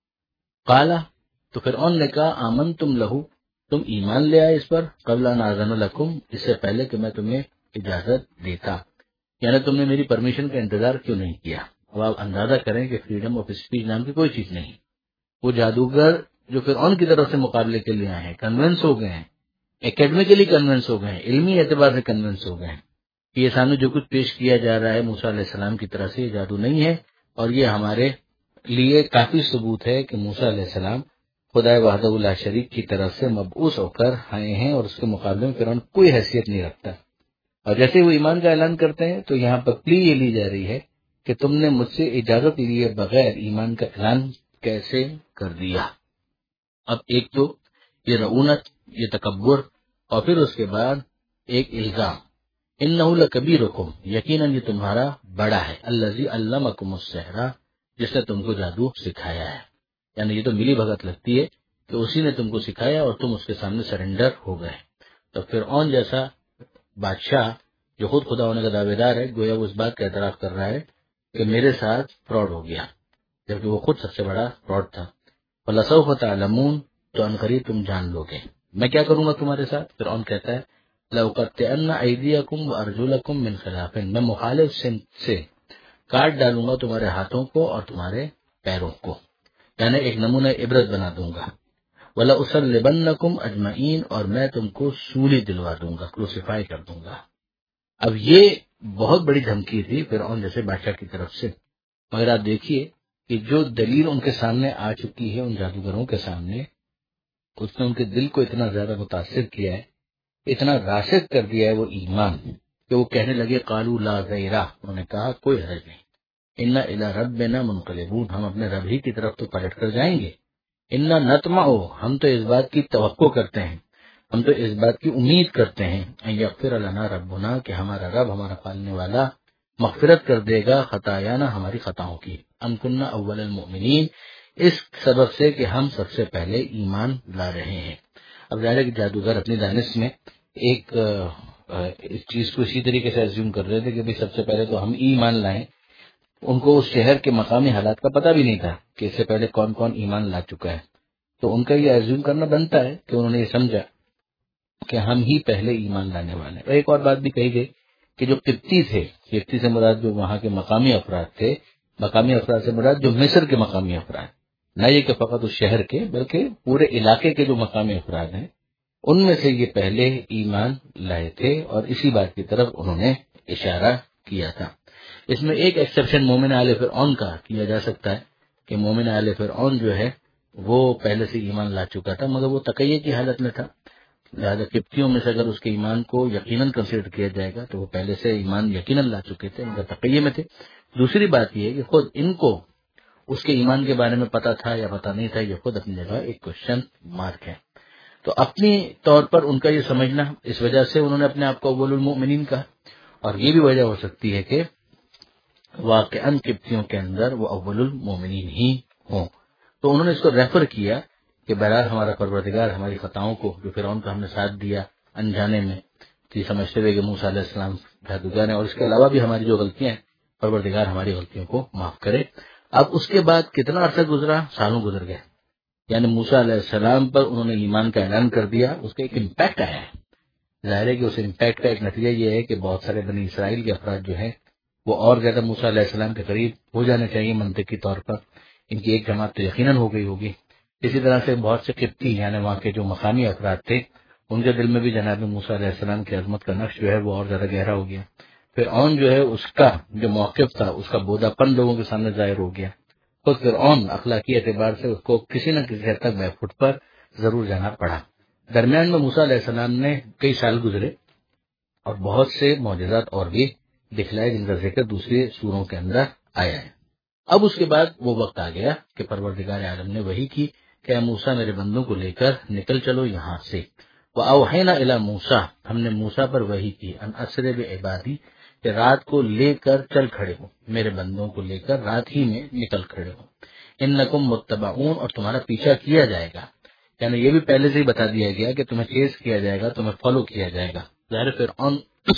قالا، تو فرعون نے کہا آمن تم لہو، تم ایمان لے آئے اس پر، قبل ان آذن لکم، اس سے پہلے کہ میں تمہیں اجازت دیتا، یعنی تم نے میری پرمیشن کا انتظار کیوں نہیں کیا۔ اب آپ اندازہ کریں کہ فریڈم آف اسپیچ نام کی کوئی چیز نہیں۔ وہ جادوگر جو فرعون کی طرف سے مقابلے کے لیے آئے ہیں، کنونس ہو گئے ہیں، اکیڈمیکلی کنونس ہو گئے ہیں، علمی اعتبار سے کنونس ہو گئے ہیں کہ یہ سامنے جو کچھ پیش کیا جا رہا ہے موسیٰ علیہ السلام کی طرف سے یہ جادو نہیں ہے، اور یہ ہمارے لیے کافی ثبوت ہے کہ موسیٰ علیہ السلام خدا وحدہ لا شریک کی طرف سے مبعوث ہو کر آئے ہیں اور اس کے مقابلے میں فرعون کوئی حیثیت نہیں رکھتا۔ اور جیسے وہ ایمان کا اعلان کرتے ہیں تو یہاں پر پلی یہ لی جا رہی ہے کہ تم نے مجھ سے اجازت لیے بغیر ایمان کا اعلان کیسے کر دیا۔ اب ایک تو یہ رعونت، یہ تکبر، اور پھر اس کے بعد ایک الزام، انہ لکبیرکم، یقیناً یہ تمہارا بڑا ہے، الذی علمکم السحر، جس نے تم کو جادو سکھایا ہے۔ یعنی یہ تو ملی بھگت لگتی ہے کہ اسی نے تم کو سکھایا اور تم اس کے سامنے سرنڈر ہو گئے۔ تو فرعون جیسا بادشاہ جو خود خدا ہونے کا دعوے دار ہے، گویا وہ اس بات کا اعتراف کر رہا ہے کہ میرے ساتھ فراڈ ہو گیا، جبکہ وہ خود سب سے بڑا فراڈ تھا۔ فَلَسَوْفَ تَعْلَمُونَ، تو عنقریب تم جان لو گے میں کیا کروں گا تمہارے ساتھ۔ فرعون کہتا ہے لَأُقَطِّعَنَّ أَيْدِيَكُمْ وَأَرْجُلَكُمْ مِنْ خِلَافٍ، میں مخالف سے کاٹ ڈالوں گا تمہارے ہاتھوں کو اور تمہارے پیروں کو، یعنی ایک نمونہ عبرت بنا دوں گا۔ وَلَأُصَلِّبَنَّكُمْ أَجْمَعِينَ، اور میں تم کو سولی دلوا دوں گا، کروسیفائی کر دوں گا۔ اب یہ بہت بڑی دھمکی تھی فرعون جیسے بادشاہ کی طرف سے، مگر آپ دیکھیے کہ جو دلیل ان کے سامنے آ چکی ہے، ان جادوگروں کے سامنے، اس نے ان کے دل کو اتنا زیادہ متاثر کیا ہے، اتنا راسخ کر دیا ہے وہ ایمان، کہ وہ کہنے لگے قالوا لا ضیرہ، انہوں نے کہا کوئی حرج نہیں، انا الی ربنا منقلبون، ہم اپنے رب ہی کی طرف تو پلٹ کر جائیں گے، انا نطمع، ہم تو اس بات کی توقع کرتے ہیں، ہم تو اس بات کی امید کرتے ہیں، ان یغفر لنا ربنا، کہ ہمارا رب، ہمارا پالنے والا مغفرت کر دے گا خطایانا، ہماری خطاؤں کی، ان کننا اول المؤمنین، اس سبب سے کہ ہم سب سے پہلے ایمان لا رہے ہیں۔ اب ظاہر ہے کہ جادوگر اپنی دانش میں ایک اس چیز کو اسی طریقے سے ایزیوم کر رہے تھے کہ سب سے پہلے تو ہم ایمان لائیں، ان کو اس شہر کے مقامی حالات کا پتہ بھی نہیں تھا کہ اس سے پہلے کون کون ایمان لا چکا ہے، تو ان کا یہ ایزیوم کرنا بنتا ہے کہ انہوں نے یہ سمجھا کہ ہم ہی پہلے ایمان لانے والے ہیں۔ اور ایک اور بات بھی کہی گئی کہ جو قبطی تھے، قبطی سے مراد جو وہاں کے مقامی افراد تھے، مقامی افراد سے مراد جو مصر کے مقامی افراد، نہ یہ کہ فقط اس شہر کے بلکہ پورے علاقے کے جو مقامی افراد ہیں، ان میں سے یہ پہلے ایمان لائے تھے، اور اسی بات کی طرف انہوں نے اشارہ کیا تھا۔ اس میں ایک ایکسیپشن مومن آل فرعون کا کیا جا سکتا ہے کہ مومن آل فرعون جو ہے وہ پہلے سے ایمان لا چکا تھا، مگر وہ تقیہ کی حالت میں تھا، لہذا قبطیوں میں سے اگر اس کے ایمان کو یقیناً کنسیڈر کیا جائے گا تو وہ پہلے سے ایمان یقیناً لا چکے تھے، مگر تقیہ میں تھے۔ دوسری بات یہ ہے کہ خود ان کو اس کے ایمان کے بارے میں پتا تھا یا پتا نہیں تھا، یہ خود اپنی جگہ ایک کوشچن مارک ہے۔ تو اپنی طور پر ان کا یہ سمجھنا، اس وجہ سے انہوں نے اپنے آپ کو اول المؤمنین کہا، اور یہ بھی وجہ ہو سکتی ہے کہ واقعاً قبطیوں کے اندر وہ اول المؤمنین ہی ہوں، تو انہوں نے اس کو ریفر کیا کہ بہرحال ہمارا پروردگار ہماری خطاؤں کو، جو فرعون کا ہم نے ساتھ دیا انجانے میں، تو یہ سمجھتے ہوئے کہ موسیٰ علیہ السلام جادوگر ہیں، اور اس کے علاوہ بھی ہماری جو غلطیاں ہیں، پروردگار ہماری غلطیوں کو معاف کرے۔ اب اس کے بعد کتنا عرصہ گزرا، سالوں گزر گئے، یعنی موسیٰ علیہ السلام پر انہوں نے ایمان کا اعلان کر دیا، اس کا ایک امپیکٹ آیا ہے۔ ظاہر ہے کہ اس امپیکٹ کا ایک نتیجہ یہ ہے کہ بہت سارے بنی اسرائیل کے افراد جو ہیں وہ اور زیادہ موسیٰ علیہ السلام کے قریب ہو جانے چاہیے منطقی طور پر، ان کی ایک جماعت تو یقیناً ہو گئی ہوگی۔ اسی طرح سے بہت سے قبطی یعنی وہاں کے جو مقامی افراد تھے ان کے دل میں بھی جناب موسیٰ علیہ السلام کی عظمت کا نقش جو ہے وہ اور زیادہ گہرا ہو گیا۔ فرعون جو ہے اس کا جو موقف تھا اس کا بودا پن لوگوں کے سامنے ظاہر ہو گیا۔ خود فرعون اخلاقی اعتبار سے اس کو کسی نہ کسی حد تک بیک فٹ پر ضرور جانا پڑا۔ درمیان میں موسیٰ علیہ السلام نے کئی سال گزرے اور بہت سے معجزات اور بھی دکھلائے جن کا ذکر دوسری سوروں کے اندر آیا ہے۔ اب اس کے بعد وہ وقت آ گیا کہ پروردگار عالم نے وحی کی کہ اے موسیٰ میرے بندوں کو لے کر نکل چلو یہاں سے۔ وَأَوْحَيْنَا إِلَىٰ موسیٰ، ہم نے موسیٰ پر وحی کی، ان اسر بعبادی، کہ رات کو لے کر چل کھڑے ہو، میرے بندوں کو لے کر رات ہی میں نکل کھڑے ہو، انکم متبعون، اور تمہارا پیچھا کیا جائے گا۔ یعنی یہ بھی پہلے سے ہی بتا دیا گیا کہ تمہیں چیز کیا جائے گا، تمہیں فالو کیا جائے گا۔ ظاہر فرعون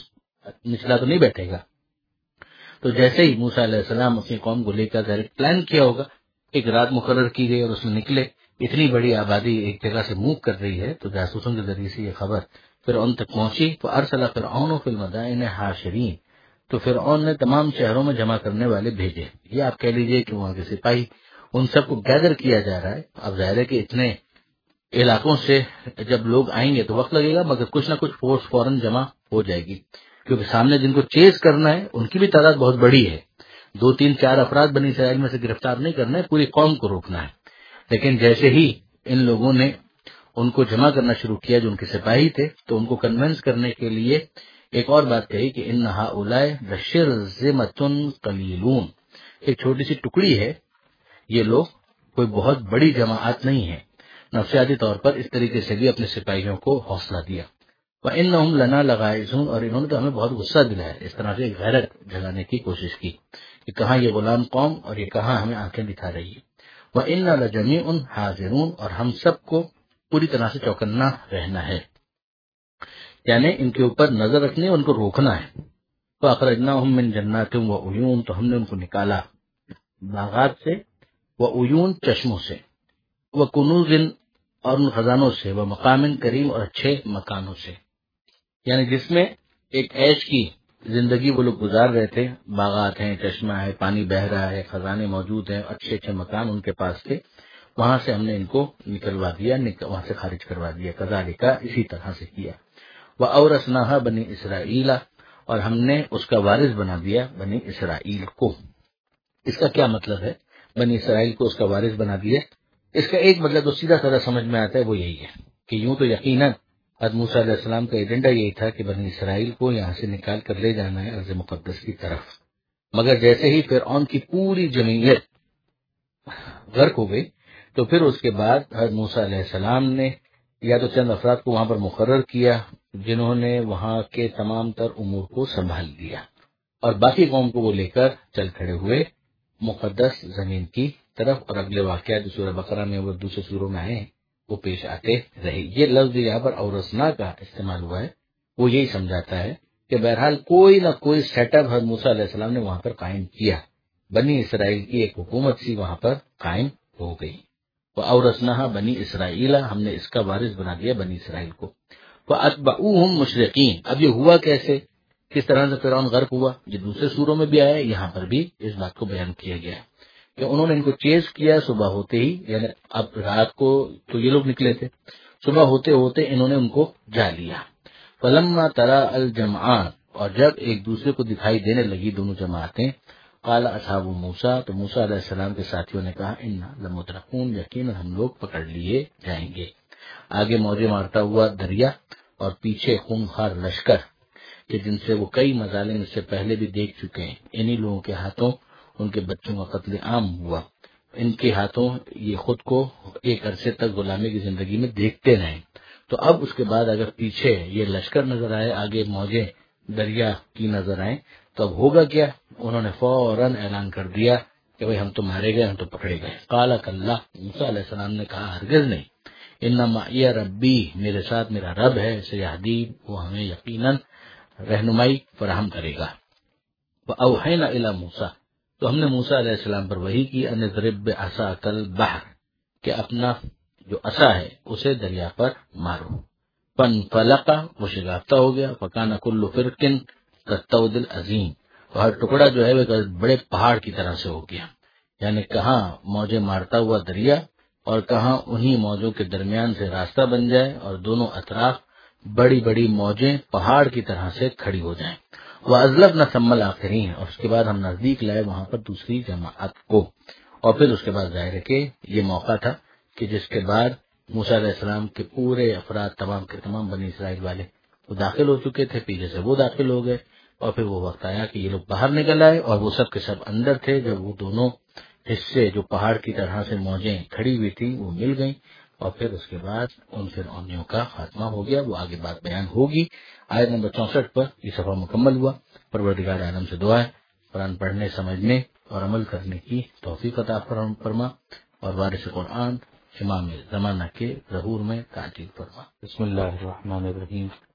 نچلا تو نہیں بیٹھے گا، تو جیسے ہی موسیٰ علیہ السلام اپنی قوم کو لے کر ظاہر پلان کیا ہوگا، ایک رات مقرر کی گئی اور اس میں نکلے، اتنی بڑی آبادی ایک جگہ سے موو کر رہی ہے، تو جاسوسوں کے ذریعے سے یہ خبر فرعون تک پہنچی۔ تو ارسل فرعون فی المدائن حاشرین، تو فرعون نے تمام شہروں میں جمع کرنے والے بھیجے، یہ آپ کہہ لیجئے کہ وہاں کے سپاہی، ان سب کو گیدر کیا جا رہا ہے۔ اب ظاہر ہے کہ اتنے علاقوں سے جب لوگ آئیں گے تو وقت لگے گا، مگر کچھ نہ کچھ فورس فوراً جمع ہو جائے گی، کیونکہ سامنے جن کو چیز کرنا ہے ان کی بھی تعداد بہت بڑی ہے۔ 2 3 4 افراد بنی اسرائیل میں سے گرفتار نہیں کرنا ہے، پوری قوم کو روکنا ہے۔ لیکن جیسے ہی ان لوگوں نے ان کو جمع کرنا شروع کیا جو ان کے سپاہی تھے، تو ان کو کنونس کرنے کے لیے ایک اور بات کہی کہ ان ہؤلاء لشرذمۃ قلیلون، ایک چھوٹی سی ٹکڑی ہے، یہ لوگ کوئی بہت بڑی جماعت نہیں ہے۔ نفسیاتی طور پر اس طریقے سے بھی اپنے سپاہیوں کو حوصلہ دیا۔ وَإِنَّهُمْ لَنَا لَغَائِظُونَ، اور انہوں نے تو ہمیں بہت غصہ دلایا، اس طرح سے غیرت جگانے کی کوشش کی کہ کہاں یہ غلام قوم اور یہ کہاں ہمیں آنکھیں دکھا رہی ہے۔ وَإِنَّا لَجَمِيعٌ حَاذِرُونَ، اور ہم سب کو پوری طرح سے چوکنا رہنا ہے، یعنی ان کے اوپر نظر رکھنی، ان کو روکنا ہے۔ فَأَخْرَجْنَاهُمْ مِنْ جَنَّاتٍ وَعُيُونٍ، تو ہم نے ان کو نکالا باغات سے، وعیون چشموں سے، وکنوز، اور ان خزانوں سے، ومقام کریم، اور اچھے مکانوں سے، یعنی جس میں ایک عیش کی زندگی وہ لوگ گزار رہے تھے، باغات ہیں، چشمہ ہے، پانی بہ رہا ہے، خزانے موجود ہیں، اچھے اچھے مکان ان کے پاس تھے، وہاں سے ہم نے ان کو نکلوا دیا، وہاں سے خارج کروا دیا۔ کذالک، اسی طرح سے کیا۔ وَأَوْرَثْنَاهَا بَنِي إِسْرَائِيلَ، اور ہم نے اس کا وارث بنا دیا بنی اسرائیل کو۔ اس کا کیا مطلب ہے بنی اسرائیل کو اس کا وارث بنا دیا؟ اس کا ایک مطلب تو سیدھا سادہ سمجھ میں آتا ہے، وہ یہی ہے کہ یوں تو یقیناً حضرت موسیٰ علیہ السلام کا ایجنڈا یہی تھا کہ بنی اسرائیل کو یہاں سے نکال کر لے جانا ہے ارض مقدس کی طرف، مگر جیسے ہی فرعون کی پوری جمعیت غرق ہو گئی تو پھر اس کے بعد حضرت موسیٰ علیہ السلام نے یا تو چند افراد کو وہاں پر مقرر کیا جنہوں نے وہاں کے تمام تر امور کو سنبھال دیا، اور باقی قوم کو وہ لے کر چل کھڑے ہوئے مقدس زمین کی طرف، اور اگلے واقعات جو سورہ بقرہ میں وہ دوسرے سوروں میں آئے وہ پیش آتے رہے۔ یہ لفظ یہاں پر اورثنا کا استعمال ہوا ہے، وہ یہی سمجھاتا ہے کہ بہرحال کوئی نہ کوئی سیٹ اپ حضرت موسیٰ علیہ السلام نے وہاں پر قائم کیا، بنی اسرائیل کی ایک حکومت سی وہاں پر قائم ہو گئی۔ وَأَوْرَثْنَاهَا بنی اسرائیل، ہم نے اس کا وارث بنا دیا بنی اسرائیل کو۔ فَأَتْبَعُوهُمْ مُشْرِقِينَ، اب یہ ہوا کیسے، کس طرح سے فرعون غرق ہوا، یہ دوسرے سوروں میں بھی آیا ہے، یہاں پر بھی اس بات کو بیان کیا گیا ہے کہ انہوں نے ان کو چیز کیا صبح ہوتے ہی، یعنی اب رات کو تو یہ لوگ نکلے تھے، صبح ہوتے ہوتے انہوں نے ان کو جا لیا۔ فَلَمَّا تَرَاءَ الْجَمْعَانِ، اور جب ایک دوسرے کو دکھائی دینے لگی دونوں جماعتیں، قال اصحاب موسیٰ، تو موسیٰ علیہ السلام کے ساتھیوں نے کہا انا لمدرکون، یقیناً ہم لوگ پکڑ لیے جائیں گے۔ آگے موجیں مارتا ہوا دریا اور پیچھے خونخوار لشکر کہ جن سے وہ کئی مظالم اس سے پہلے بھی دیکھ چکے ہیں، انہی لوگوں کے ہاتھوں ان کے بچوں کا قتل عام ہوا، ان کے ہاتھوں یہ خود کو ایک عرصے تک غلامی کی زندگی میں دیکھتے رہے، تو اب اس کے بعد اگر پیچھے یہ لشکر نظر آئے، آگے موجیں دریا کی نظر آئیں، تو اب ہوگا کیا؟ انہوں نے فوراً اعلان کر دیا کہ بھئی ہم تو مارے گئے، ہم تو پکڑے گئے۔ قال کلا، موسیٰ علیہ السلام نے کہا ہرگز نہیں، ان معی ربی، میرے ساتھ میرا رب ہے، سیہدین، وہ ہمیں یقیناً رہنمائی فراہم کرے گا۔ وَأَوْحَيْنَا إِلَىٰ موسیٰ، تو ہم نے موسیٰ علیہ السلام پر وحی کی ان اضرب بعصاک البحر، کہ اپنا جو عصا ہے اسے دریا پر مارو، فانفلق، وہ شگافتہ ہو گیا، فکان کل فرق کالطود العظیم، اور ہر ٹکڑا جو ہے وہ بڑے پہاڑ کی طرح سے ہو گیا، یعنی کہاں موجیں مارتا ہوا دریا اور کہاں انہی موجوں کے درمیان سے راستہ بن جائے اور دونوں اطراف بڑی بڑی موجیں پہاڑ کی طرح سے کھڑی ہو جائیں. وہ ازلب نہ سمل آخرین، اور اس کے بعد ہم نزدیک لائے وہاں پر دوسری جماعت کو. اور پھر اس کے بعد ظاہر ہے کہ یہ موقع تھا کہ جس کے بعد موسیٰ علیہ السلام کے پورے افراد تمام کے تمام بنی اسرائیل والے وہ داخل ہو چکے تھے، پیچھے سے وہ داخل ہو گئے، اور پھر وہ وقت آیا کہ یہ لوگ باہر نکل آئے اور وہ سب کے سب اندر تھے. جب وہ دونوں حصے جو پہاڑ کی طرح سے موجیں کھڑی ہوئی تھی وہ مل گئیں، اور پھر اس کے بعد ان فرعونیوں کا خاتمہ ہو گیا. وہ آگے بات بیان ہوگی. آیت نمبر 64 پر یہ صفحہ مکمل ہوا. پروردگار عالم سے دعا ہے قرآن پڑھنے، سمجھنے اور عمل کرنے کی توفیق عطا فرما، اور وارث قرآن امام زمانہ کے ظہور میں تعجیل فرما. بسم اللہ الرحمن الرحیم.